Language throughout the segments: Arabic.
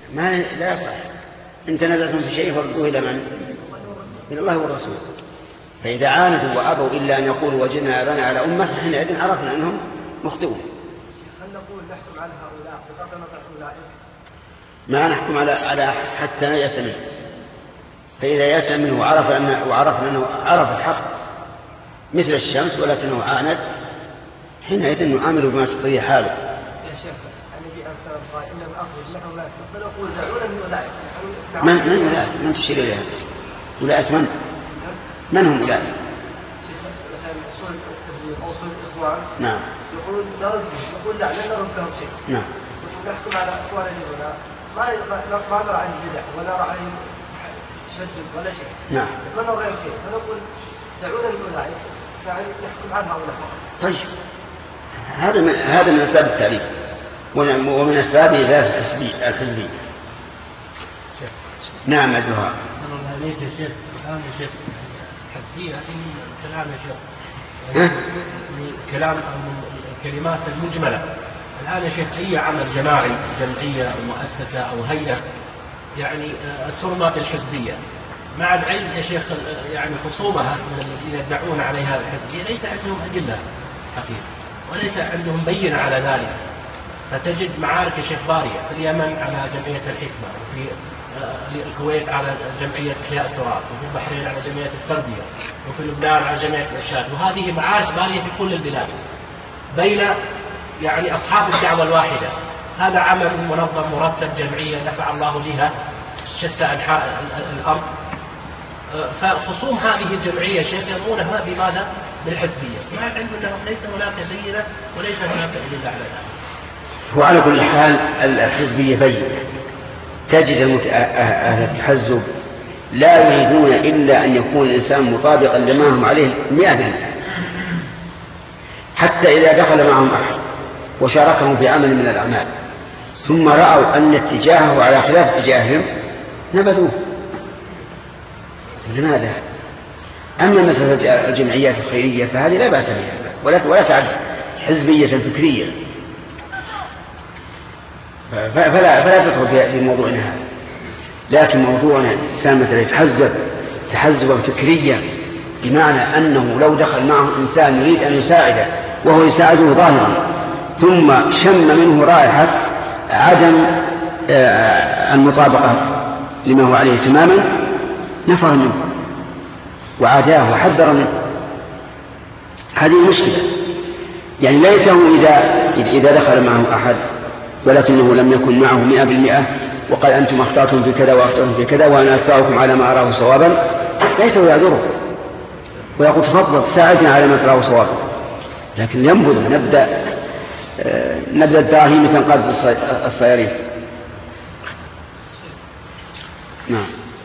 ما لا يصح. إن تنازعتم في شيء فردوه إلى من؟ إلى الله والرسول. فإذا عاندوا وأبوا إلا أن يقولوا وجدنا آباءنا على أمة حينئذ عرفنا أنهم مخطئون. هل نقول نحكم على هؤلاء بغض النظر عن أولئك؟ ما نحكم على حتى يأس منه. فإذا يأس منه وعرفنا أنه عرف الحق مثل الشمس ولكنه عاند حينئذ نعامله بما تقتضيه حاله. يا شيخ النبي عليه الصلاة والسلام قال إن الأرض نحن لا يستقبل نقول دعونا من أولئك. من أولئك؟ من تشير إليها؟ أولئك من هم أولئك؟ مثلا أصول التبليغ أو أصول الإخوان. نعم. يقول نقول لا لن نرد لهم شيء. نعم. نحكم على إخواننا هنا ما نرى عن البدع ولا نرى عن التشدد ولا شيء. نعم. ما نرى عن شيء فنقول دعونا من أولئك يعني نحكم عن هؤلاء. طيب هذا من أسباب التعريف ومن أسباب إذا الحزبية. نعم أدوها. عليك يا شيخ. الآن يا شيخ حزبية كلام يا شيخ كلام الكلمات المجملة. الآن يا شيخ أي عمل جماعي جمعية أو مؤسسة أو هيئة يعني ترمى بالحزبية مع العلم يا شيخ يعني خصومها من الذين يدعون عليها الحزبية ليس عندهم أدلة حقيقة وليس عندهم بينة على ذلك. فتجد معارك يا شيخ بارية في اليمن على جمعية الحكمة وفي الكويت على جمعية إحياء التراث وفي البحرين على جمعية التربية وفي لبنان على جمعية الإرشاد. وهذه معارك بارية في كل البلاد بين يعني أصحاب الدعوة الواحدة. هذا عمل منظم مرتب جمعية نفع الله بها شتى أنحاء الأرض. فخصوم هذه الجمعية شيخ يرمونها بماذا؟ بالحزبية مع العلم أنه ليس هناك بينة وليس هناك أدلة على ذلك. وعلى كل حال الحزبية بينة. تجد أهل التحزب لا يريدون إلا أن يكون الإنسان مطابقا لما هم عليه 100%. حتى إذا دخل معهم أحد وشاركهم في عمل من الأعمال ثم رأوا أن اتجاهه على خلاف اتجاههم نبذوه. لماذا؟ أما مسألة الجمعيات الخيرية فهذه لا بأس بها ولا تعد حزبية فكرية فلا تدخل في موضوعنا هذا. لكن موضوعنا الإنسان مثلا يتحزب تحزبا فكريا بمعنى أنه لو دخل معه إنسان يريد أن يساعده وهو يساعده ظاهرا ثم شم منه رائحة عدم المطابقة لما هو عليه تماما نفر منه وعاداه وحذر منه. هذه مشكلة. يعني ليته إذا دخل معه أحد ولكنه لم يكن معه 100% وقال أنتم أخطأتم في كذا وأخطأتم في كذا وأنا أتبعكم على ما أراه صوابا ليته يعذره ويقول تفضل ساعدنا على ما تراه صوابا. لكن ينبذ نبدأ الدراهم تنقض الصياريف. نعم.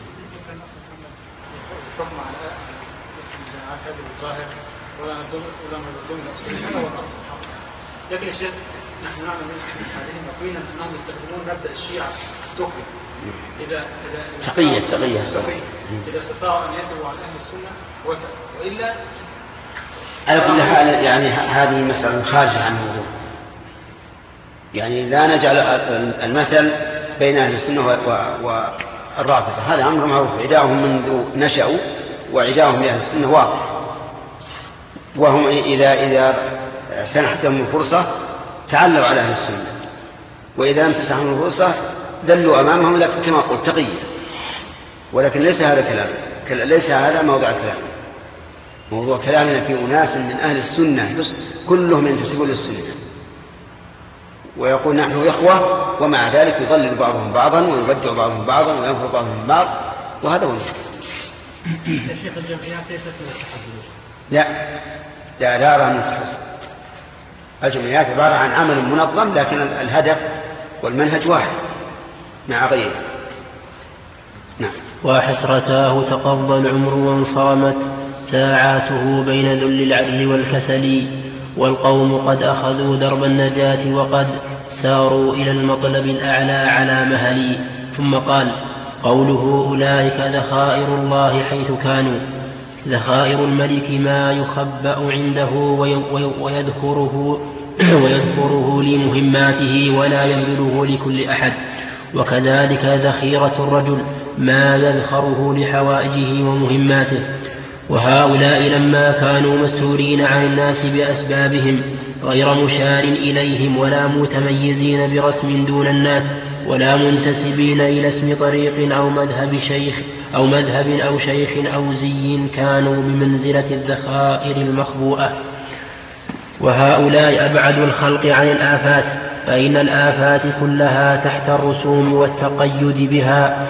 لكن الشيخ نحن نعلم من حالهم وقينا أنهم يستخدمون مبدأ الشيعة التقي تقية إذا استطاعوا أن يثبوا على أهل السنة وثبوا وإلا على كل حال يعني هذه مسألة خارجة عن الموضوع. يعني لا نجعل المثل بين أهل السنة والرافضة. هذا أمر معروف عداهم منذ نشأوا وعداهم لأهل السنة واضح. وهم إذا سنحت لهم الفرصة تعلوا على أهل السنة وإذا لم تسنحهم الفرصة دلوا أمامهم لكن كما قلت تقية. ولكن ليس هذا كلام ليس هذا موضوع الكلام. موضوع كلامنا في أناس من أهل السنة كلهم ينتسبون للسنة ويقول نحن إخوة ومع ذلك يضلل بعضهم بعضا ويبدع بعضهم بعضا وينفر بعضهم بعض وهذا هو المشكلة. يا شيخ الجمعيات ليست من التحزب. لا أرى من التحزب. الجمعيات عبارة عن عمل منظم لكن الهدف والمنهج واحد مع غيره. نعم. وحسرتاه تقضى العمر وانصرمت ساعاته بين ذل العجز والكسل والقوم قد أخذوا درب النجاة وقد ساروا إلى المطلب الأعلى على مهلي. ثم قال قوله أولئك ذخائر الله حيث كانوا ذخائر الملك ما يخبأ عنده ويذكره لمهماته ولا يبذله لكل أحد وكذلك ذخيرة الرجل ما يذخره لحوائجه ومهماته. وهؤلاء لما كانوا مسرورين عن الناس بأسبابهم غير مشار إليهم ولا متميزين برسم دون الناس ولا منتسبين إلى اسم طريق أو مذهب شيخ أو زي، كانوا بمنزلة الذخائر المخبوءة. وهؤلاء أبعد الخلق عن الآفات، فإن الآفات كلها تحت الرسوم والتقيد بها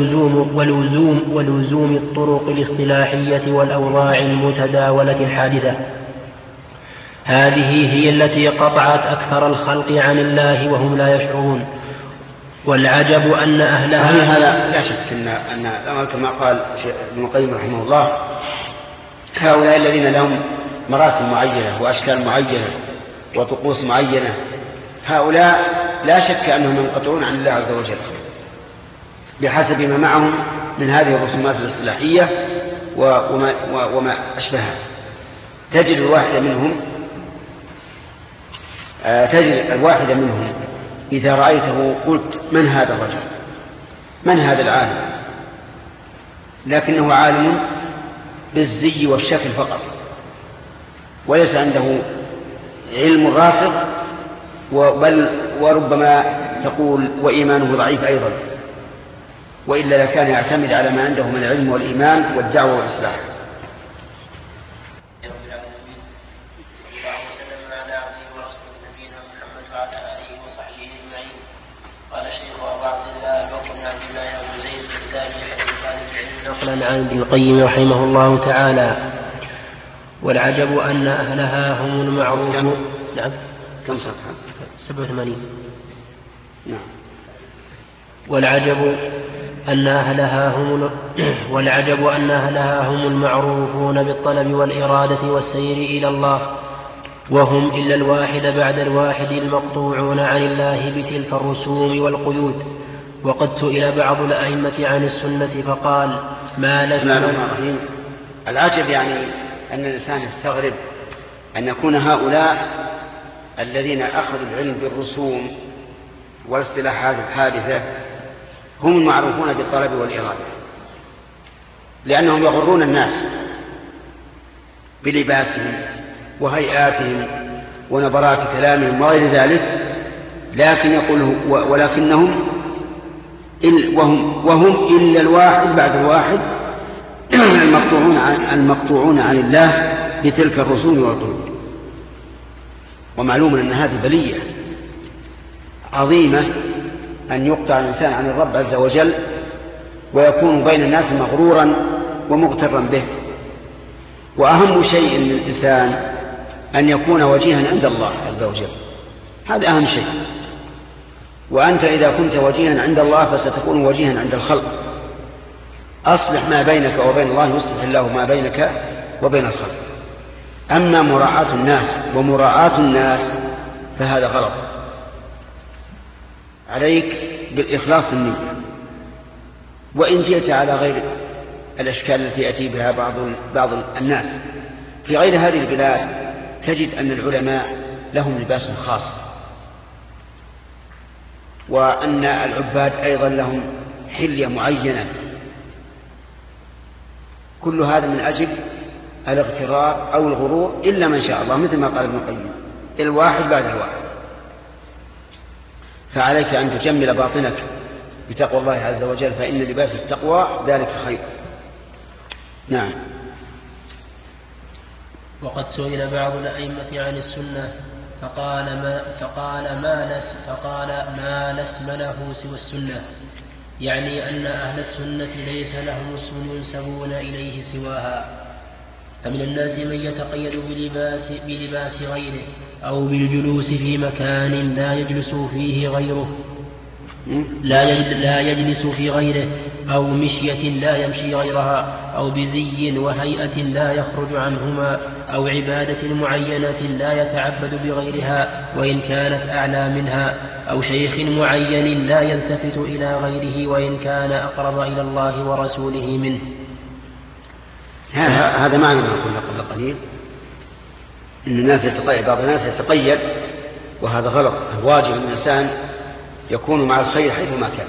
ولزوم الطرق الاصطلاحية والأوضاع المتداولة الحادثة. هذه هي التي قطعت أكثر الخلق عن الله وهم لا يشعرون. والعجب أن أهلها صحيح، هذا لا شك أن كما قال ابن القيم رحمه الله، هؤلاء الذين لهم مراسم معينة وأشكال معينة وطقوس معينة، هؤلاء لا شك أنهم ينقطعون عن الله عز وجل بحسب ما معهم من هذه الرسومات الاصطلاحية وما أشبهها. تجد الواحد منهم إذا رأيته قلت: من هذا الرجل؟ من هذا العالم؟ لكنه عالم بالزي والشكل فقط، وليس عنده علم راسخ، بل وربما تقول وإيمانه ضعيف أيضا، وإلا لكان يعتمد على ما عنده من العلم والإيمان والدعوة والإصلاح. نقلا عن ابن القيم رحمه الله تعالى: والعجب أن أهلها هم المعروفون. نعم 87. نعم. والعجب أن أهلها هم المعروفون بالطلب والإرادة والسير إلى الله، وهم إلا الواحد بعد الواحد المقطوعون عن الله بتلك الرسوم والقيود. وقد سئل بعض الأئمة عن السنة فقال: ما لسنا. العجب يعني أن الإنسان يستغرب أن يكون هؤلاء الذين أخذوا العلم بالرسوم والاصطلاحات الحادثة هم المعروفون بالطلب والإرادة، لأنهم يغرون الناس بلباسهم وهيئاتهم ونبرات كلامهم وغير ذلك، لكن يقول ولكنهم وهم إلا الواحد بعد الواحد المقطوعون عن الله بتلك الرسوم والقيود. ومعلوم أن هذه بلية عظيمة أن يقطع الإنسان عن الرب عز وجل ويكون بين الناس مغرورا ومغترا به. وأهم شيء للإنسان أن يكون وجيها عند الله عز وجل، هذا أهم شيء. وأنت إذا كنت وجيها عند الله فستكون وجيها عند الخلق. أصلح ما بينك وبين الله يصلح الله ما بينك وبين الخلق. أما مراعاة الناس ومراعاة الناس فهذا غلط. عليك بالإخلاص النية، وإن جئت على غير الأشكال التي يأتي بها بعض الناس في غير هذه البلاد، تجد أن العلماء لهم لباس خاص، وأن العباد أيضا لهم حلية معينة. كل هذا من أجل الاغترار أو الغرور، إلا من شاء الله، مثل ما قال ابن القيم: الواحد بعد الواحد. فعليك أن تجمل باطنك بتقوى الله عز وجل، فإن لباس التقوى ذلك خير. نعم. وقد سئل بعض الأئمة عن السنة فقال ما لسم له سوى السنة، يعني أن أهل السنة ليس لهم اسم ينسبون إليه سواها. فمن الناس من يتقيد بلباس غيره، أو بالجلوس في مكان لا يجلس فيه غيره، لا يجلس في غيره، أو مشية لا يمشي غيرها، أو بزي وهيئة لا يخرج عنهما، أو عبادة معينة لا يتعبد بغيرها وإن كانت أعلى منها، أو شيخ معين لا يلتفت إلى غيره وإن كان أقرب إلى الله ورسوله منه. هذا معنى ما قلنا قبل قليل، إن الناس بعض الناس يتقيد، وهذا غلط. الواجب الإنسان يكون مع الخير حيثما كان.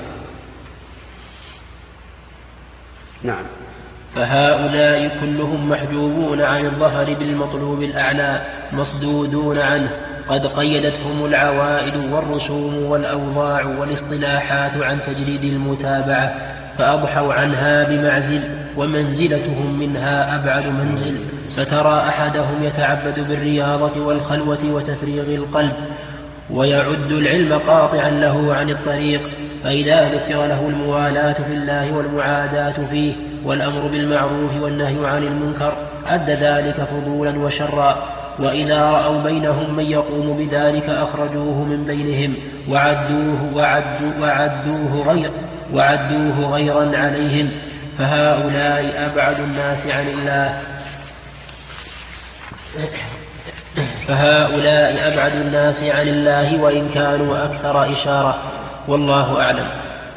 نعم. فهؤلاء كلهم محجوبون عن الظفر بالمطلوب الأعلى مصدودون عنه، قد قيدتهم العوائد والرسوم والأوضاع والاصطلاحات عن تجريد المتابعة، فأضحوا عنها بمعزل، ومنزلتهم منها أبعد منزل. فترى أحدهم يتعبد بالرياضة والخلوة وتفريغ القلب، ويعد العلم قاطعا له عن الطريق، فإذا ذكر له الموالاة في الله والمعاداة فيه والأمر بالمعروف والنهي عن المنكر عد ذلك فضولا وشرا، وإذا رأوا بينهم من يقوم بذلك أخرجوه من بينهم وعدوه غيرا عليهم. فهؤلاء أبعد الناس عن الله وإن كانوا أكثر إشارة، والله أعلم.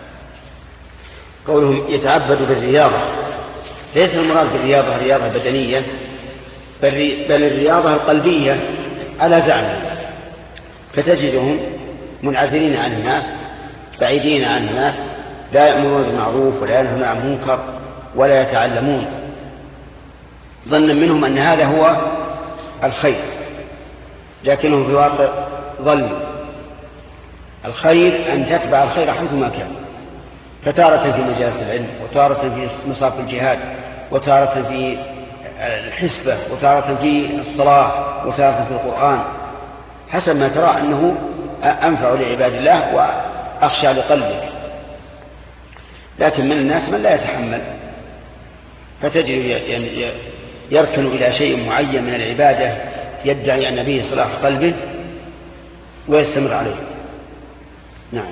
قولهم يتعبد بالرياضة، ليس المراد بالرياضة الرياضة البدنية، بل الرياضة القلبية على زعمهم، فتجدهم منعزلين عن الناس بعيدين عن الناس، لا يأمرون بالمعروف ولا ينهون عن المنكر ولا يتعلمون، ظنا منهم أن هذا هو الخير، لكنهم في الواقع ضلوا. الخير أن تتبع الخير حيثما كان، فتارة في مجالس العلم، وتارة في مصاف الجهاد، وتارة في الحسبة، وتارة في الصلاة، وتارة في القرآن، حسب ما ترى أنه أنفع لعباد الله وأخشى لقلبك. لكن من الناس من لا يتحمل، فتجد يركن إلى شيء معين من العبادة يدعي أن به صلاح قلبه ويستمر عليه. نعم.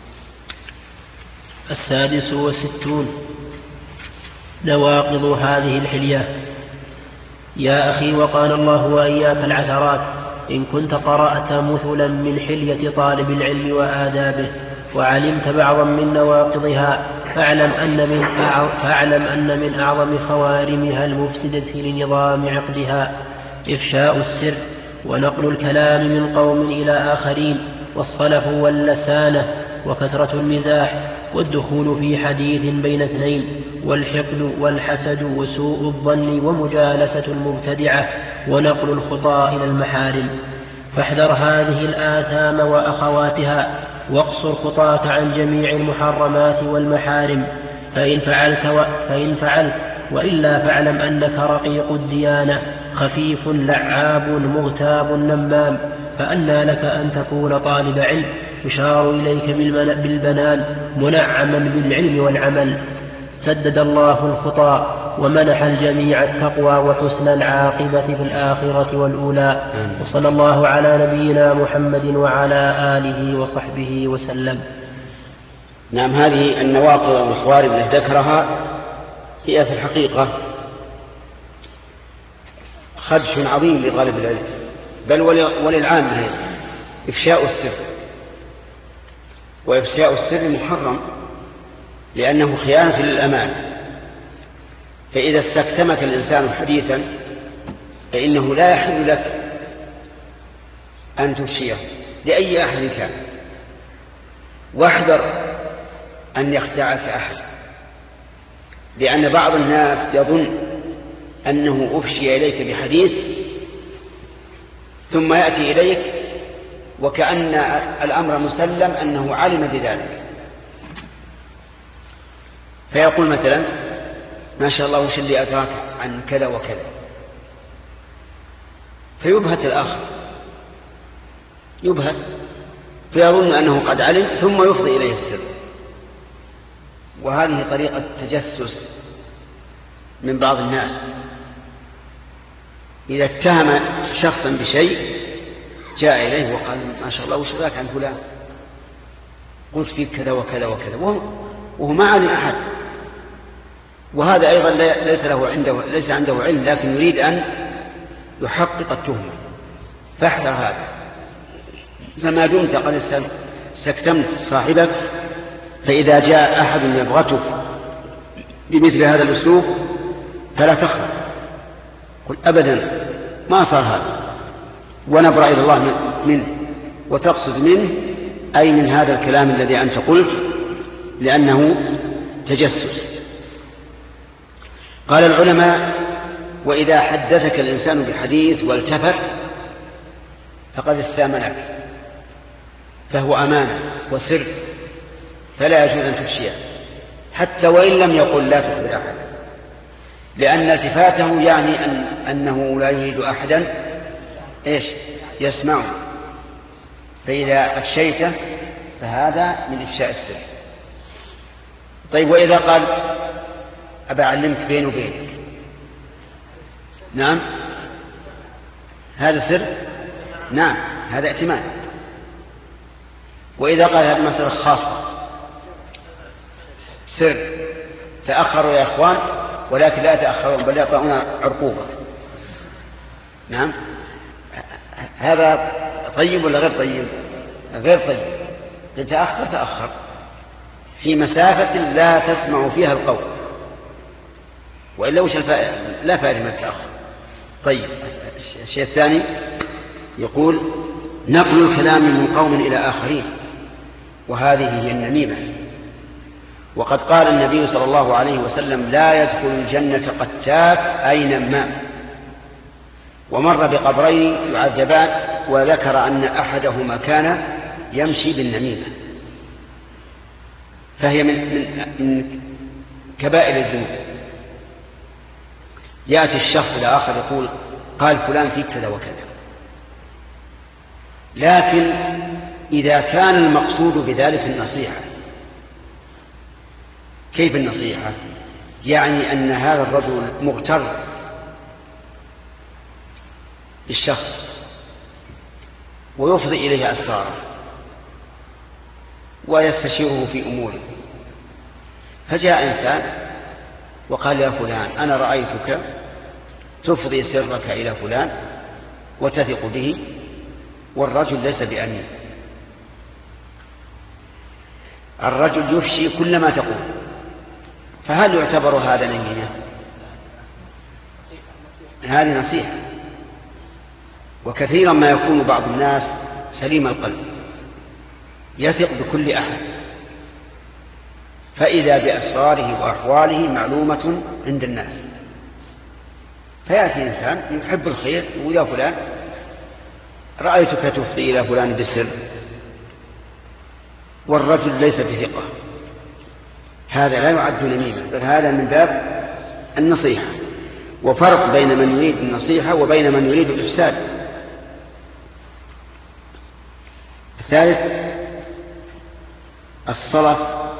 66 نواقض هذه الحلية. يا أخي، وقال الله وإياك العثرات، إن كنت قرأت مثلا من حلية طالب العلم وآدابه وعلمت بعضا من نواقضها، فاعلم أن من أعظم خوارمها المفسدة لنظام عقدها إفشاء السر، ونقل الكلام من قوم إلى آخرين، والصلف واللسانة، وكثرة المزاح، والدخول في حديث بين اثنين، والحقد والحسد، وسوء الظن، ومجالسة المبتدعة، ونقل الخطى إلى المحارم. فاحذر هذه الآثام وأخواتها، واقصر خطاك عن جميع المحرمات والمحارم، فإن فعلت وإلا فاعلم أنك رقيق الديانة، خفيف لعاب مغتاب نمام. فأنى لك أن تكون طالب علم يشار إليك بالبنان منعما بالعلم والعمل. سدد الله الخطى ومنح الجميع التقوى وحسن العاقبة في الآخرة والأولى. وصلى الله على نبينا محمد وعلى آله وصحبه وسلم. نعم. هذه النواقض والخوارم التي ذكرها هي في الحقيقة خدش عظيم لطالب العلم، بل وللعامة أيضا. إفشاء السر، وإفشاء السر محرم لأنه خيانة للأمان، فإذا استكتمك الإنسان حديثا فإنه لا يحل لك أن تفشيه لأي أحد كان. واحذر أن يخدعك أحد، لأن بعض الناس يظن أنه أفشي إليك بحديث ثم يأتي إليك وكأن الأمر مسلم أنه علم بذلك، فيقول مثلا: ما شاء الله وش اللي أدراك عن كذا وكذا، فيبهت الآخر، يبهت فيظن أنه قد علم ثم يفضي إليه السر. وهذه طريقة تجسس من بعض الناس، إذا اتهم شخصا بشيء جاء إليه وقال: ما شاء الله وش ذاك عن فلان، قلت فيك كذا وكذا وكذا، وهو ما علم أحد. وهذا أيضا ليس عنده علم، لكن يريد أن يحقق التهمة. فاحذر هذا. فما دمت قد استكتمت صاحبك، فإذا جاء أحد يبغتك بمثل هذا الأسلوب فلا تخرج، قل أبدا ما صار هذا، ونبرأ إلى الله منه، وتقصد منه أي من هذا الكلام الذي أنت قلت، لأنه تجسس. قال العلماء: وإذا حدثك الإنسان بحديث والتفت فقد استأمنك، فهو أمانة وسر، فلا يجوز أن تفشيه حتى وإن لم يقل لا تخبر أحد، لأن التفاته يعني أنه لا يريد أحدا يسمعه، فإذا أفشيته فهذا من إفشاء السر. طيب، وإذا قال أبا أعلمك بيني وبينك، نعم، هذا سر، نعم، هذا ائتمان. وإذا قال هذه مسألة خاصة سر، تأخروا يا إخوان، ولكن لا يتأخرون بل يعطونا عرقوبة، نعم، هذا طيب ولا غير طيب؟ غير طيب. تأخر في مسافة لا تسمع فيها القول، وإلا وش لا فائدة من التأخر. طيب، الشيء الثاني يقول: نقل الكلام من قوم إلى آخرين، وهذه هي النميمة. وقد قال النبي صلى الله عليه وسلم: لا يدخل الجنة قتات أي نمام. ومر بقبرين يعذبان، وذكر أن أحدهما كان يمشي بالنميمة، فهي من كبائر الذنوب. يأتي الشخص الآخر يقول: قال فلان فيك كذا وكذا، لكن إذا كان المقصود بذلك النصيحة. كيف النصيحة؟ يعني أن هذا الرجل مغتر بالشخص ويفضي إليه أسراره ويستشيره في أموره، فجاء إنسان وقال: يا فلان، أنا رأيتك تفضي سرك إلى فلان وتثق به، والرجل ليس بأمين. الرجل يفشي كل ما تقول، فهل يعتبر هذا نميمة؟ هذه نصيحة. وكثيرا ما يكون بعض الناس سليم القلب يثق بكل أحد، فإذا بأسراره وأحواله معلومة عند الناس، فيأتي إنسان يحب الخير ويا فلان رأيتك تفضي إلى فلان بالسر، والرجل ليس بثقة، هذا لا يعد نميمة، بل هذا من باب النصيحة. وفرق بين من يريد النصيحة وبين من يريد الإفساد. الثالث الصلف.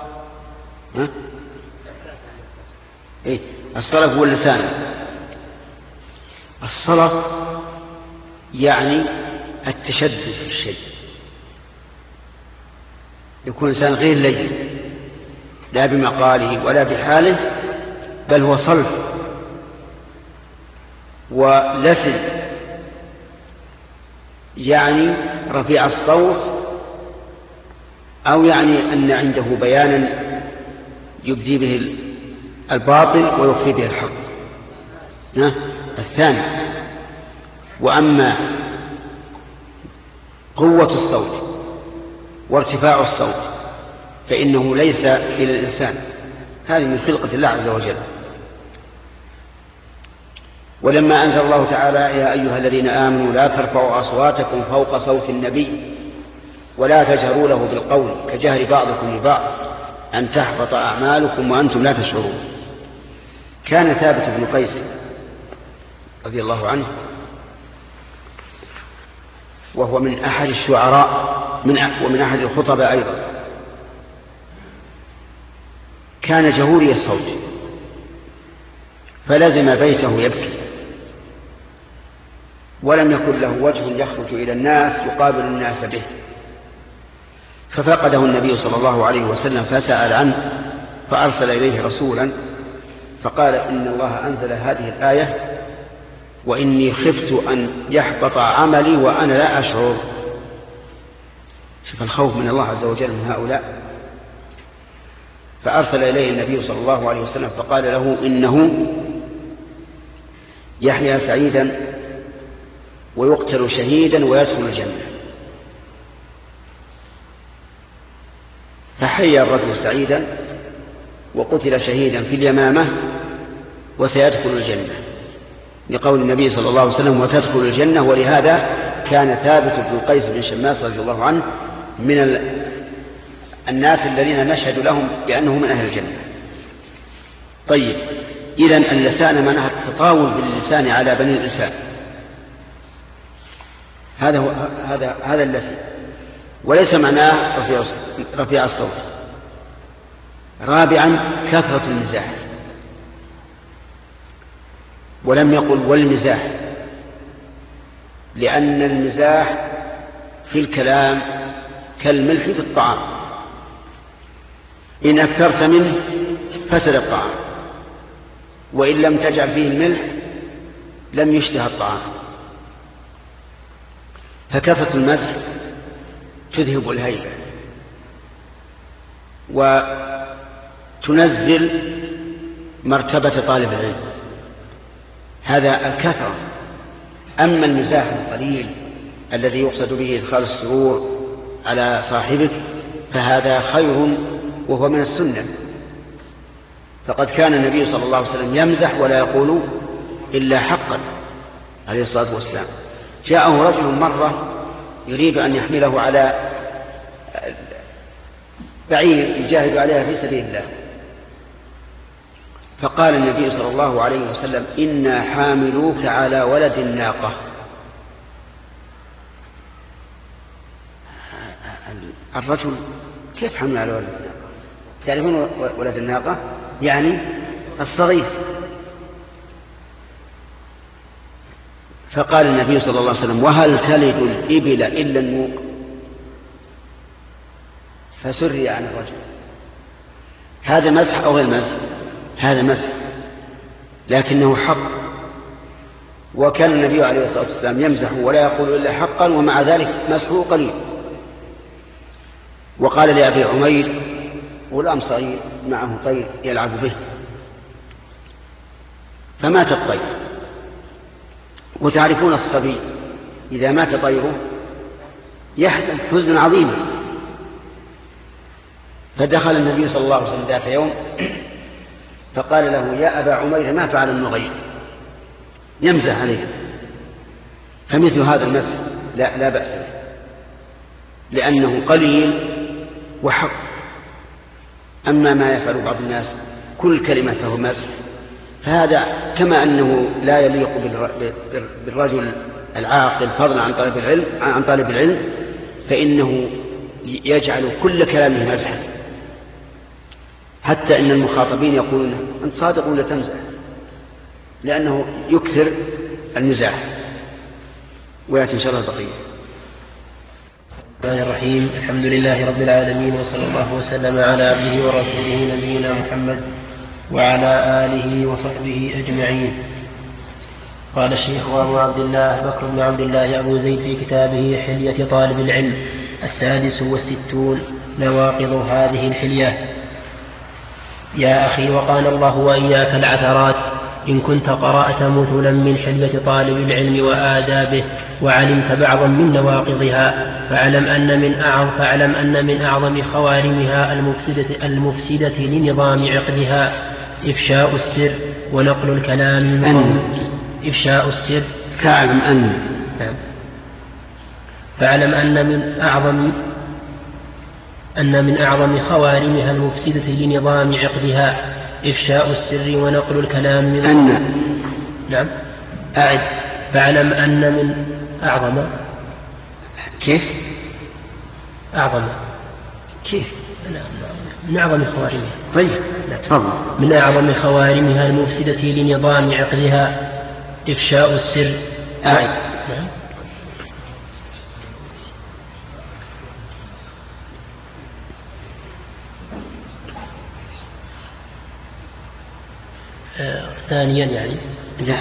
الصلف هو اللسان. الصلف يعني التشدد في الشيء، يكون إنسان غير لين، لا بمقاله ولا بحاله، بل هو صلف ولسن، يعني رفيع الصوت، أو يعني أن عنده بيانا يبدي به الباطل ويخفي به الحق. الثاني. وأما قوة الصوت وارتفاع الصوت فإنه ليس إلى الإنسان، هذه من خلقة الله عز وجل. ولما أنزل الله تعالى: يا أيها الذين آمنوا لا ترفعوا أصواتكم فوق صوت النبي ولا تجهروا له بالقول كجهر بعضكم لبعض أن تحبط أعمالكم وأنتم لا تشعرون. كان ثابت بن قيس رضي الله عنه، وهو من أحد الشعراء ومن أحد الخطباء أيضا، كان جهوري الصوت، فلزم بيته يبكي، ولم يكن له وجه يخرج إلى الناس يقابل الناس به، ففقده النبي صلى الله عليه وسلم فسأل عنه، فأرسل إليه رسولا فقال: إن الله أنزل هذه الآية وإني خفت أن يحبط عملي وأنا لا أشعر. شوف الخوف من الله عز وجل من هؤلاء. فأرسل إليه النبي صلى الله عليه وسلم فقال له: إنه يحيى سعيدا ويقتل شهيدا ويدخل الجنة. فحي الرجل سعيدا وقتل شهيدا في اليمامة وسيدخل الجنة، لقول النبي صلى الله عليه وسلم وتدخل الجنة. ولهذا كان ثابت بن قيس بن شماس رضي الله عنه من الناس الذين نشهد لهم بأنه من أهل الجنة. طيب، إذن اللسان معناها التطاول باللسان على بني الإنسان، هذا اللسان، وليس معناه رفيع الصوت. رابعا كثرة المزاح، ولم يقل والمزاح، لأن المزاح في الكلام كالملح في الطعام، إن أكثرت منه فسد الطعام، وإن لم تجعل فيه الملح لم يشتهى الطعام. فكثرة المزح تذهب الهيبة وتنزل مرتبة طالب العلم، هذا الكثرة. أما المزاح القليل الذي يقصد به إدخال السرور على صاحبك فهذا خير وهو من السنة، فقد كان النبي صلى الله عليه وسلم يمزح ولا يقول إلا حقا عليه الصلاة والسلام. جاءه رجل مرة يريد أن يحمله على بعير يجاهد عليها في سبيل الله، فقال النبي صلى الله عليه وسلم إنا حاملوك على ولد الناقة. الرجل كيف حمل على ولد الناقة؟ تعرفون ولد الناقة يعني الصغير. فقال النبي صلى الله عليه وسلم وهل تلد الإبل إلا النوق؟ فسري عن الرجل. هذا مزح أو غير مزح؟ هذا مزح لكنه حق، وكان النبي عليه الصلاة والسلام يمزح ولا يقول إلا حقا، ومع ذلك مزحه قليل. وقال لأبي عمير غلام صغير معه طير يلعب به فمات الطير، وتعرفون الصبي إذا مات طيره يحزن حزنا عظيما. فدخل النبي صلى الله عليه وسلم ذات يوم فقال له يا أبا عمير ما فعل النغير، يمزح عليه. فمثل هذا المزح لا بأس به، لأنه قليل وحق. أما ما يفعل بعض الناس كل كلمة فهو مزح، فهذا كما أنه لا يليق بالرجل العاقل فضلا عن طالب العلم فإنه يجعل كل كلامه مزحا، حتى إن المخاطبين يقولون أنت صادق ولا تمزح، لأنه يكثر المزاح. ويأتي إن شاء الله البقية. الرحمن الرحيم. الحمد لله رب العالمين، وصلى الله وسلم على عبده ورسوله نبينا محمد وعلى آله وصحبه أجمعين. قال الشيخ أبو عبد الله بكر بن عبد الله أبو زيد في كتابه حلية طالب العلم 66 نواقض هذه الحلية: يا أخي وقانا الله وإياك العثرات، إن كنت قرأت مثلا من حلية طالب العلم وآدابه وعلمت بعضا من نواقضها فاعلم أن من أعظم خوارمها المفسدة لنظام عقدها إفشاء السر ونقل الكلام من إفشاء السر. فاعلم أن من أعظم خوارمها المفسدة لنظام عقدها إفشاء السر ونقل الكلام من نعم أعد. فاعلم أن من أعظم كيف أعظم كيف من أعظم خوارمها. طيب تفضل. من أعظم خوارمها المفسدة لنظام عقدها إفشاء السر. أعد. نعم. ثانيا يعني لا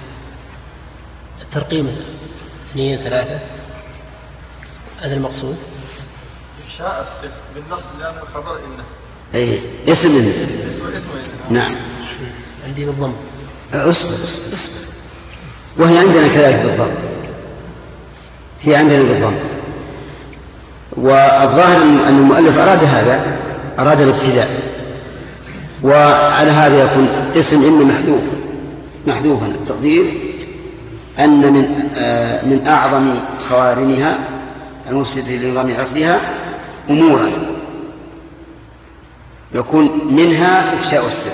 الترقيم 2 3 هذا المقصود. إفشاء السر بالنصب لأنه خبر إنه أي اسم النسب. نعم عندي بالضم. أصبر وهي عندنا كذلك بالضم، هي عندنا بالضم. والظاهر أن المؤلف أراد هذا أراد الابتداء. وعلى هذا يكون اسم إن محذوفا التقدير أن من أعظم خوارمها المفسدة لنظام عقدها أمورا، يكون منها إفشاء السر،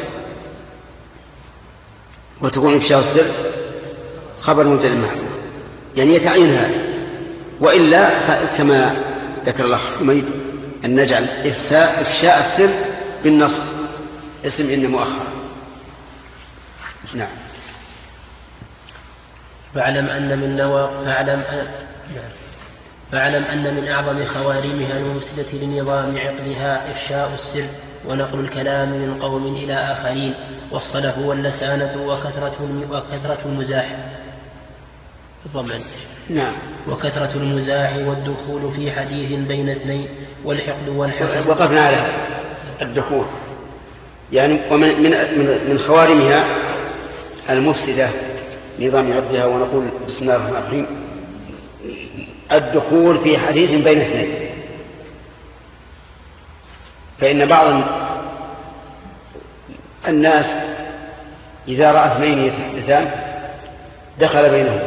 وتكون إفشاء السر خبر مبتدأ محذوف، يعني يتعين هذا. وإلا كما ذكر الأخ حميد أن نجعل إفشاء السر بالنصب اسم إن مؤخر. نعم. فاعلم أن من أعظم خوارمها المفسدة لنظام عقدها إفشاء السر ونقل الكلام من قوم إلى آخرين، والصلف واللسانة وكثرة المزاح. نعم. وكثرة المزاح والدخول في حديث بين اثنين والحقد والحسد. وقفنا على الدخول، يعني من خوارمها المفسدة نظام عقدها، ونقول بسم الله الرحمن الرحيم الدخول في حديث بين اثنين. فإن بعض الناس إذا رأى اثنين يتحدثان دخل بينهما،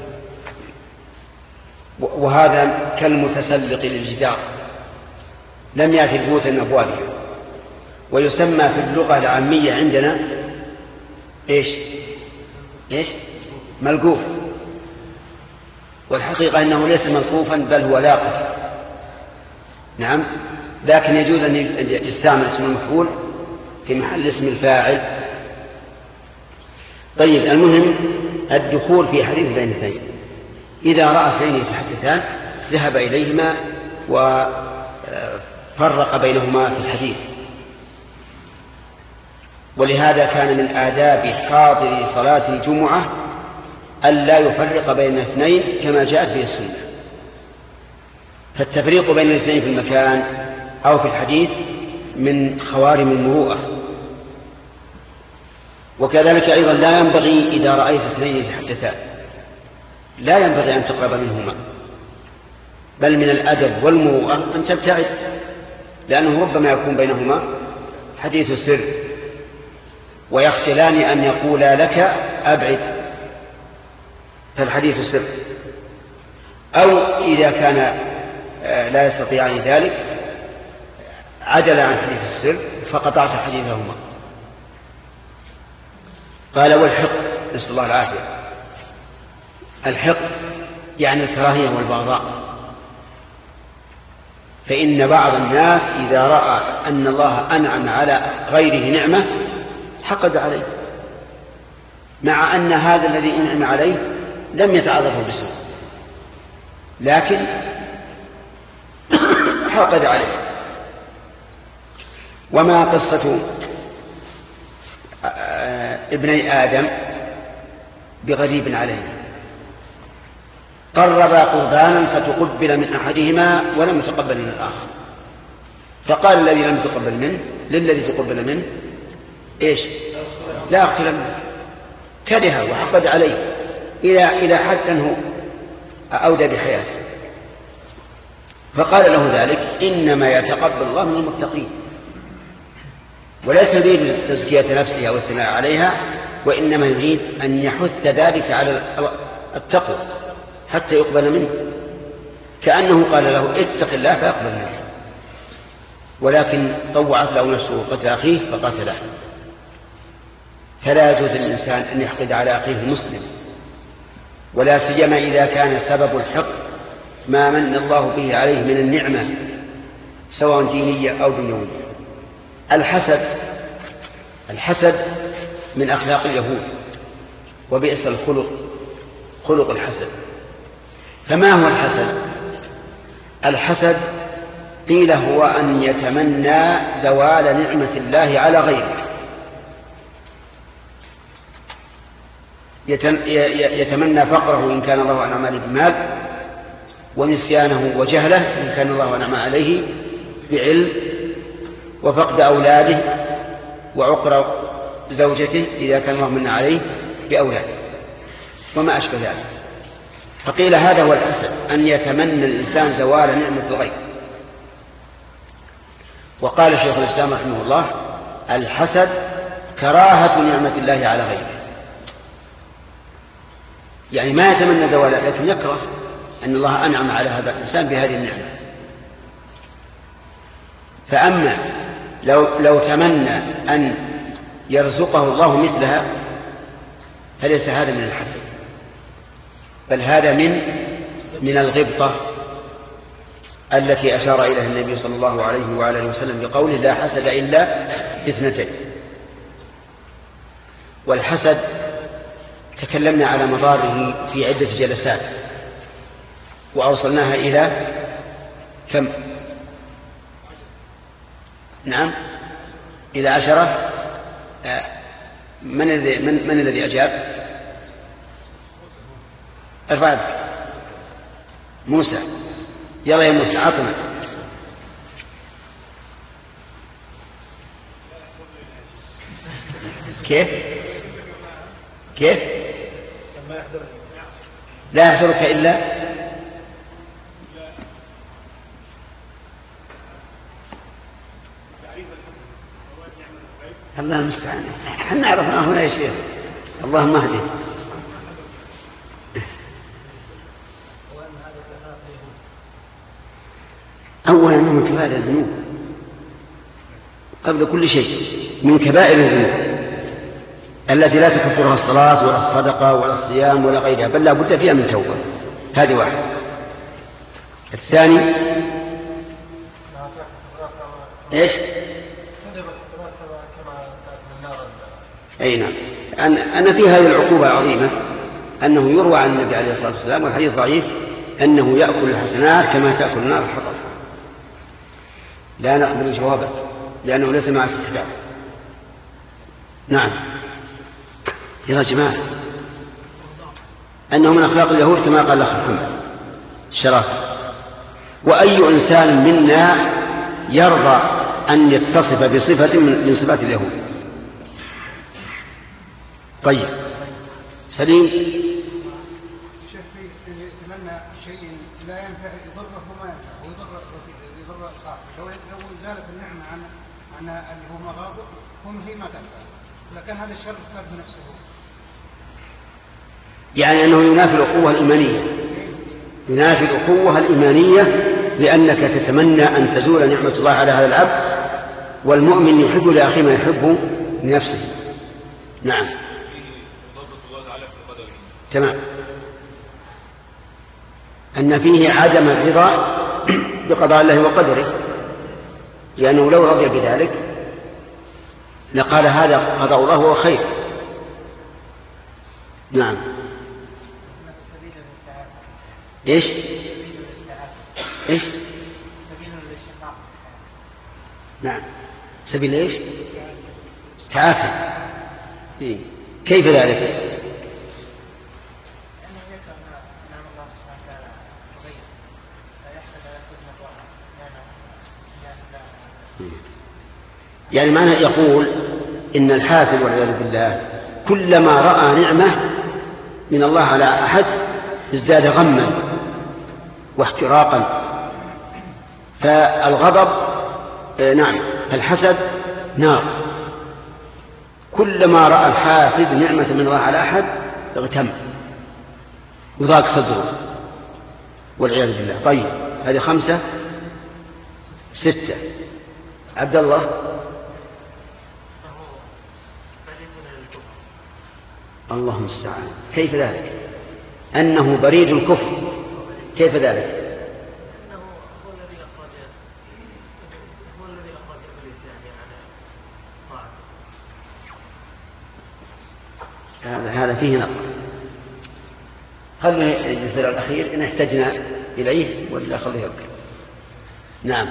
وهذا كالمتسلق للجدار لم يأتي البيوت من أبوابها، ويسمى في اللغة العامية عندنا إيش ملقوف. والحقيقة أنه ليس ملقوفا بل هو لاقف. نعم، لكن يجوز أن يستعمل اسم المفعول في محل اسم الفاعل. طيب، المهم الدخول في حديث بين اثنين، إذا رأى اثنين يتحدثان ذهب إليهما وفرق بينهما في الحديث. ولهذا كان من آداب حاضر صلاة الجمعة ألا يفرق بين اثنين كما جاءت به السنة. فالتفريق بين الاثنين في المكان أو في الحديث من خوارم المروءة. وكذلك أيضا لا ينبغي إذا رأيت اثنين يتحدثان لا ينبغي أن تقرب منهما، بل من الأدب والمروءة أن تبتعد، لأنه ربما يكون بينهما حديث سر ويخجلان أن يقولا لك أبعد، فالحديث سر. أو إذا كان لا يستطيعان ذلك عدل عن حديث السر فقطعت حديثهما. قال والحقد، نسأل الله العافية. الحقد يعني الكراهية والبغضاء. فإن بعض الناس إذا رأى أن الله أنعم على غيره نعمة حقد عليه، مع أن هذا الذي أنعم عليه لم يتعرضه بسوء، لكن حقد عليه. وما قصة ابني آدم بغريب عليه؟ قربا قربانا فتقبل من أحدهما ولم يتقبل من الآخر، فقال الذي لم يتقبل منه للذي تقبل منه إيش؟ لا أقتل منه، كره وحقد عليه إلى حد أنه أودى بحياته. فقال له ذلك إنما يتقبل الله من المتقين، وليس يريد تزكية نفسه أو الثناء عليها، وإنما يريد أن يحث ذلك على التقوى حتى يقبل منه، كأنه قال له اتق الله فيقبل منه. ولكن طوعت له نفسه قتل أخيه فقتله. فلا يجوز للإنسان أن يحقد على أخيه المسلم، ولا سيما إذا كان سبب الحقد ما من الله به عليه من النعمة سواء دينية أو دنيوية. الحسد من أخلاق اليهود، وبئس خلق الحسد. فما هو الحسد؟ الحسد قيل هو أن يتمنى زوال نعمة الله على غيره، يتمنى فقره إن كان الله أنعم عليه بمال، ونسيانه وجهله إن كان الله أنعم عليه بعلم، وفقد أولاده وعقر زوجته إذا كان الله من عليه بأولاده وما أشبه ذلك. فقيل هذا هو الحسد، أن يتمنى الإنسان زوال نعمة الغير. وقال شيخ الإسلام رحمه الله: الحسد كراهة نعمة الله على غيره، يعني ما يتمنى زوالها لكن يكره أن الله أنعم على هذا الإنسان بهذه النعمة. فأما لو تمنى أن يرزقه الله مثلها فليس هذا من الحسد، بل هذا من الغبطة التي أشار إليها النبي صلى الله عليه وعلى آله وسلم بقوله: لا حسد إلا باثنتين. والحسد تكلمنا على مضاره في عدة جلسات، وأوصلناها إلى كم؟ نعم، إلى 10. من الذي أجاب؟ ارفع يدك. موسى، يلا يا موسى عطنا. كيف لا يحضرك إلا الله المستعان. احنا نعرف ما هنا يا شيخ، اللهم اهدنا. أولا أنه من كبائر الذنوب قبل كل شيء، من كبائر الذنوب التي لا تكفرها الصلاة ولا الصدقة ولا الصيام ولا غيرها، بل لا بد فيها من توبة. هذه واحد. الثاني ايش؟ أي نعم، أن في هذه العقوبة العظيمة أنه يروى عن النبي عليه الصلاة والسلام، والحديث ضعيف، أنه يأكل الحسنات كما تأكل النار الحطب. لا نقبل جوابك لأنه ليس معك الكتاب. نعم يا جماعة، أنه من أخلاق اليهود كما قال الأخ محمد الشرافة. وأي إنسان منا يرضى أن يتصف بصفة من صفات اليهود؟ طيب سليم. شيخ يتمنى شيء لا ينفع يضره وما ينفع ويضر صاحبه. لو زالت النعمة عن اللي هو مغاضب هي ما تنفع، لكن هذا الشر كان بنفسه. يعني أنه ينافي الأخوة الإيمانية، ينافي الأخوة الإيمانية، لأنك تتمنى أن تزول نعمة الله على هذا العبد، والمؤمن يحب لأخيه ما يحب لنفسه. نعم تمام. أن فيه عدم الرضا بقضاء الله وقدره، لأنه لو رضي بذلك لقال هذا قضاء الله وهو خير. نعم ايش نعم سبيل ايش؟ تعاسة. كيف ذلك؟ يعني معنى يقول إن الحاسد والعياذ بالله كلما رأى نعمة من الله على أحد ازداد غما واحتراقا. فالغضب نعم، الحسد نار. كلما رأى الحاسد نعمة من الله على أحد اغتم وضاق صدره والعياذ بالله. طيب هذه 5 6. عبد الله. الله المستعان. كيف ذلك؟ أنه بريد الكفر. كيف ذلك؟ هذا فيه نظر. خلنا الجزء الأخير إن احتجنا إليه ولا خليه يبقى. نعم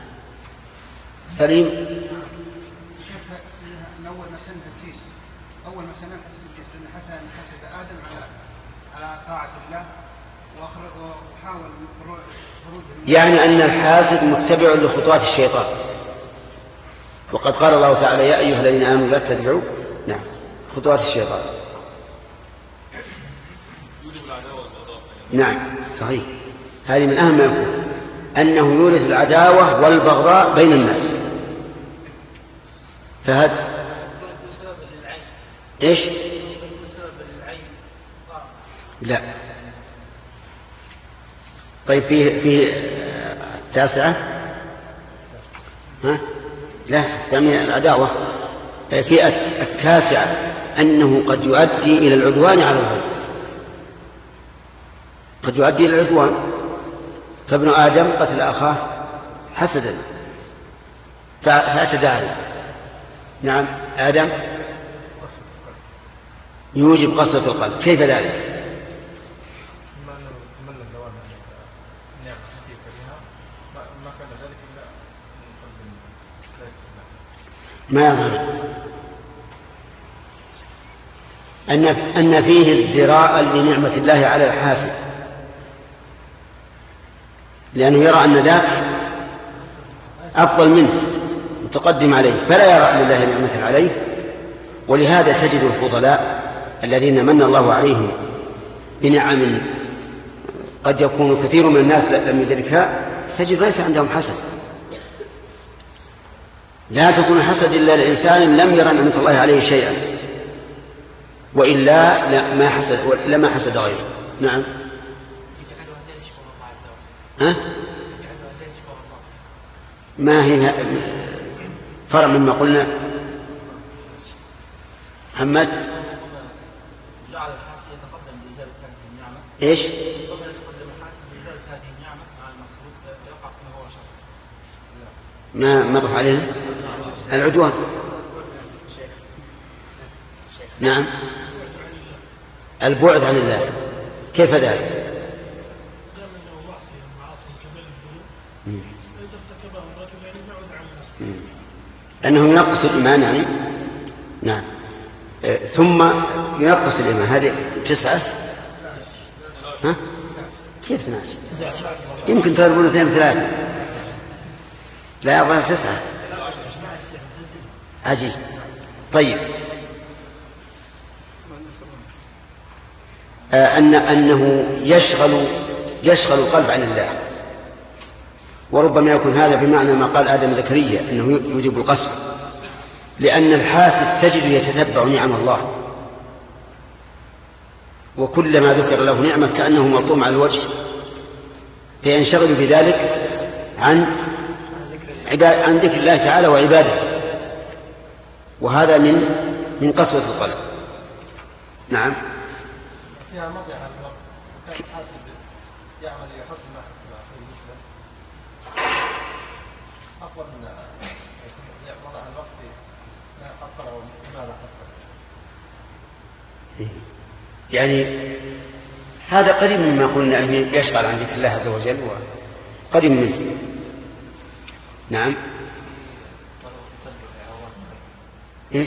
سليم. شيخ من أول ما سن إبليس، أول ما سن إبليس أن حسد آدم على طاعة الله وحاول خروج. يعني أن الحاسد متبع لخطوات الشيطان، وقد قال الله تعالى: يا أيها الذين آمنوا لا تتبعوا نعم خطوات الشيطان. نعم صحيح. هذه من أهم ما يكون، أنه يورث العداوة والبغضاء بين الناس. فهد إيش؟ لا. طيب في التاسعة ها؟ لا يعني العداوة. في التاسعة أنه قد يؤدي إلى العدوان على الغير، قد يؤدي إلى العدوان. فابن آدم قتل أخاه حسدا فاعتدى عليه. نعم آدم يوجب قسوة القلب. كيف ذلك؟ ما يظهر أن فيه ازدراء لنعمة الله على الحاسد، لأنه يرى أن ذاك أفضل منه متقدم عليه، فلا يرى لله نعمة عليه. ولهذا تجد الفضلاء الذين من الله عليهم بنعم قد يكون كثير من الناس لم يدركها، تجد ليس عندهم حسد. لا تكون حسد إلا لإنسان لم يرى نعمة الله عليه شيئا، وإلا لما حسد غيره. نعم. ها؟ ما هي فرع مما قلنا؟ محمد جعل الحاسد يتقدم بإزالة هذه النعمة. إيش؟ يتقدم الحاسد بإزالة هذه النعمة مع المقصود يقع فيما هو شر. ما مضح علينا العدوان. نعم البعد عن الله. كيف ذلك؟ أنه ينقص الإيمان يعني. نعم. ثم ينقص الإيمان. هذه 9. ها؟ كيف 12؟ يمكن تضربون 2 3. لا يظهر 9. عجيب. طيب أنه يشغل القلب عن الله، وربما يكون هذا بمعنى ما قال آدم زكريا أنه يوجب القسوة، لأن الحاسد تجد يتتبع نعم الله، وكلما ذكر له نعمة كأنه ملطوم على الوجه، فينشغل بذلك عن ذكر الله تعالى وعبادته، وهذا من قسوة القلب. نعم. فيها مضيعة الوقت، كان الحاسد يعمل يحصل ما حصل في المسلم أفضل من مضيعة الوقت ما حصل وماذا حصل. يعني هذا قريب مما قلنا أنه يشغل عن ذكر الله عز وجل، وقريب منه. نعم. إيش؟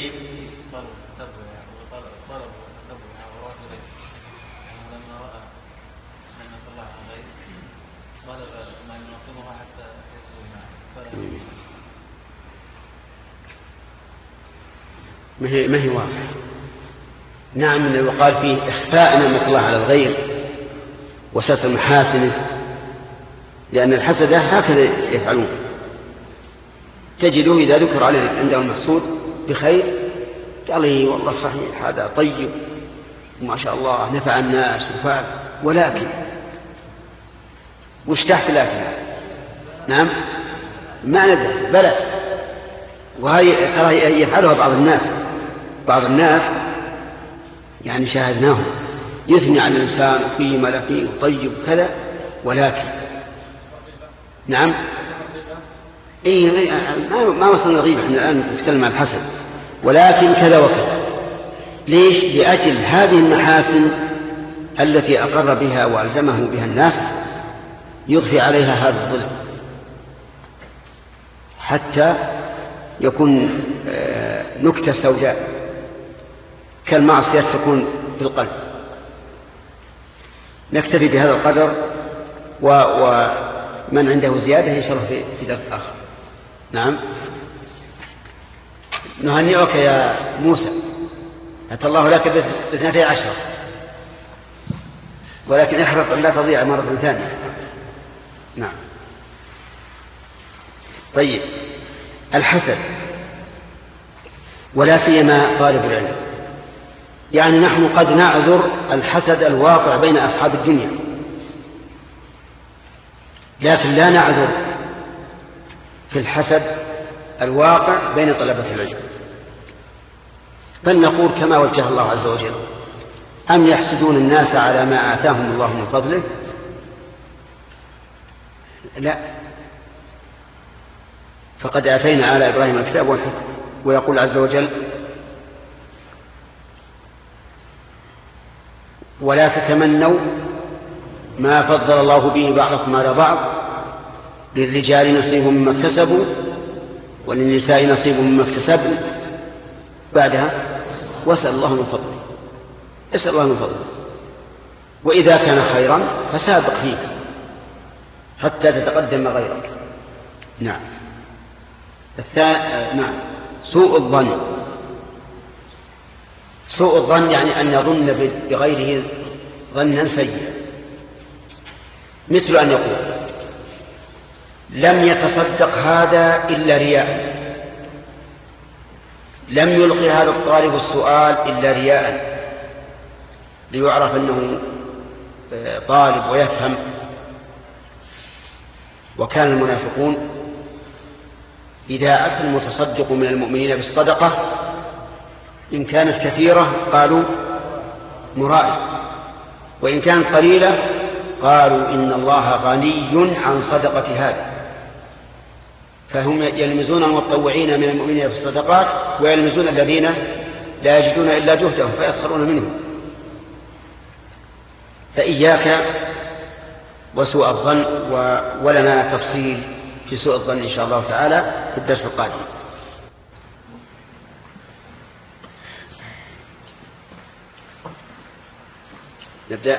ما هي واضح. نعم من الوقال فيه إخفاء نعمة الله على الغير وستر محاسنه، لأن الحسدة هكذا يفعلون. تجده إذا ذكر عليه عنده المحسود بخير قال لي والله صحيح هذا طيب وما شاء الله نفع الناس وفعل، ولكن وش تحت لكن؟ نعم ما ندري بلى. وهي ترى يفعلها بعض الناس يعني شاهدناهم يثني على الإنسان وفيه ملكي وطيب كذا، ولكن نعم ما وصلنا الغيبة، احنا الآن نتكلم عن الحسد، ولكن كذا وكذا. ليش؟ لأجل هذه المحاسن التي أقر بها وألزمه بها الناس يضفي عليها هذا الظلم حتى يكون نكتة سوداء كالمعصية تكون في القلب. نكتفي بهذا القدر، ومن عنده زيادة يشرح في درس آخر. نعم. نهنئك يا موسى، أتى الله لك ب12، ولكن احرص أن لا تضيع مرة ثانية. نعم. طيب الحسد ولا سيما طالب العلم. يعني نحن قد نعذر الحسد الواقع بين أصحاب الدنيا، لكن لا نعذر في الحسد الواقع بين طلبة العلم. بل نقول كما وجه الله عز وجل: أم يحسدون الناس على ما آتاهم الله من فضله؟ لا، فقد آتينا آل إبراهيم الكتاب والحكم. ويقول عز وجل: ولا تتمنوا ما فضل الله به بعضكم على بعض، للرجال نصيب مما اكتسبوا وللنساء نصيب مما اكتسبن. بعدها: واسأل الله من فضله. اسأل الله من فضله، وإذا كان خيرا فسابق فيه حتى تتقدم غيرك. نعم. نعم. سوء الظن. سوء الظن يعني أن يظن بغيره ظنا سيئا، مثل أن يقول: لم يتصدق هذا إلا رياء، لم يلقي هذا الطالب السؤال إلا رياء، ليعرف أنه طالب ويفهم. وكان المنافقون إذا أتى المتصدق من المؤمنين بالصدقة إن كانت كثيرة قالوا مرائي، وإن كانت قليلة قالوا إن الله غني عن صدقة هذا. فهم يلمزون المتطوعين من المؤمنين في الصدقات ويلمزون الذين لا يجدون إلا جهدهم فيسخرون منهم. فإياك وسوء الظن، ولنا تفصيل في سوء الظن إن شاء الله تعالى في الدرس القادم. نبدأ.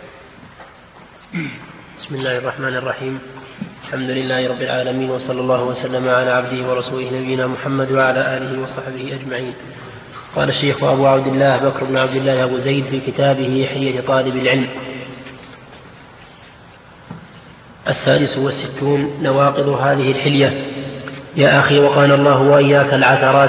بسم الله الرحمن الرحيم. الحمد لله رب العالمين، وصلى الله وسلم على عبده ورسوله نبينا محمد وعلى آله وصحبه أجمعين. قال الشيخ أبو عبد الله بكر بن عبد الله أبو زيد في كتابه حلية طالب العلم: 66 نواقض هذه الحلية. يا أخي، وقانا الله وإياك العثرات.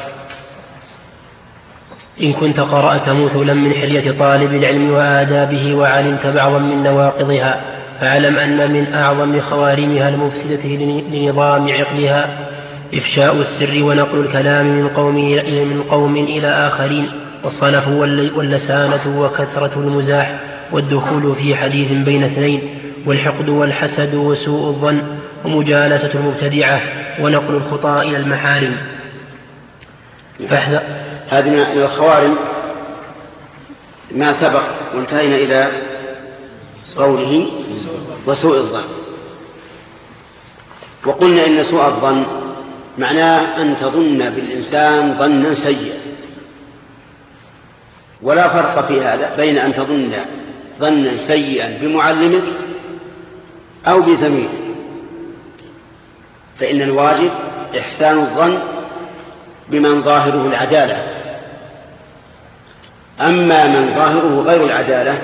إن كنت قرأت مثلا من حلية طالب العلم وآدابه وعلمت بعضا من نواقضها، فاعلم أن من أعظم خوارمها المفسدة لنظام عقلها إفشاء السر ونقل الكلام من قوم إلى آخرين، والصنف واللسانة وكثرة المزاح والدخول في حديث بين اثنين، والحقد والحسد وسوء الظن ومجالسة المبتدعة ونقل الخطأ إلى المحارم. فاحذر. هذه من الخوارم ما سبق، وانتهينا إلى قوله وسوء الظن. وقلنا إن سوء الظن معناه أن تظن بالإنسان ظنا سيئا، ولا فرق في هذا بين أن تظن ظنا سيئا بمعلمك أو بزميلك، فإن الواجب إحسان الظن بمن ظاهره العدالة. أما من ظاهره غير العدالة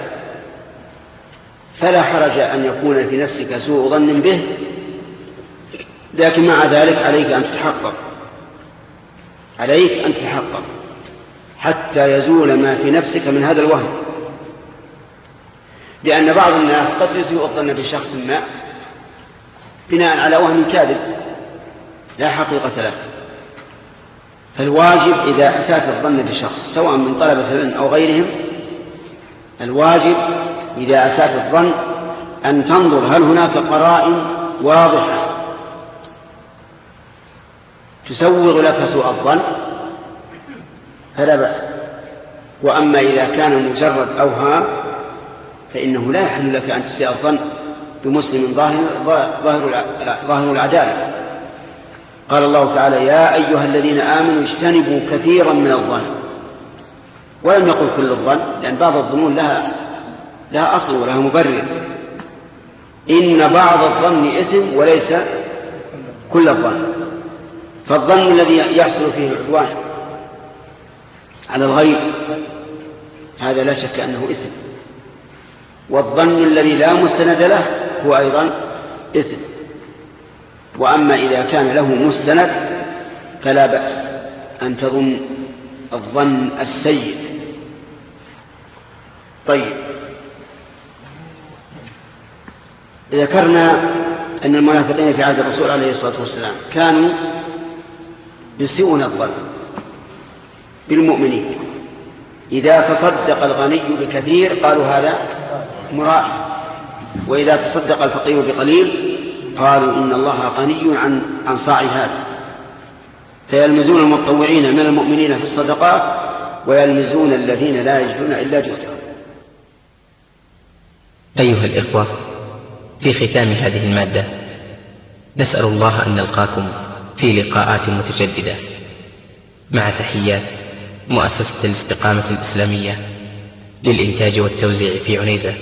فلا حرج أن يكون في نفسك سوء ظن به، لكن مع ذلك عليك أن تتحقق حتى يزول ما في نفسك من هذا الوهم، لأن بعض الناس قد يسيء الظن بشخص ما بناء على وهم كاذب لا حقيقة له. فالواجب إذا أسأت الظن بشخص سواء من طلبة العلم أو غيرهم، الواجب إذا أسأت الظن أن تنظر هل هناك قرائن واضحة تسوغ لك سوء الظن فلا بأس. وأما إذا كان مجرد أوهام فإنه لا يحل لك أن تسيء الظن بمسلم ظاهر العدالة. قال الله تعالى: يا أيها الذين آمنوا اجتنبوا كثيرا من الظن. ولم يقل كل الظن، لأن بعض الظنون لها أصل ولها مبرر. إن بعض الظن إثم وليس كل الظن. فالظن الذي يحصل فيه العدوان على الغير هذا لا شك أنه إثم، والظن الذي لا مستند له هو أيضا إثم. وأما إذا كان له مستند فلا بأس أن تظن الظن السيء. طيب، ذكرنا أن المنافقين في عهد الرسول عليه الصلاة والسلام كانوا يسيئون الظن بالمؤمنين. إذا تصدق الغني بكثير قالوا هذا مرائي، وإذا تصدق الفقير بقليل قالوا إن الله غني عن صاع هذا، فيلمزون المتطوعين من المؤمنين في الصدقات ويلمزون الذين لا يجدون إلا جهدهم. أيها الإخوة، في ختام هذه المادة نسأل الله أن نلقاكم في لقاءات متجددة، مع تحيات مؤسسة الاستقامة الإسلامية للإنتاج والتوزيع في عنيزة.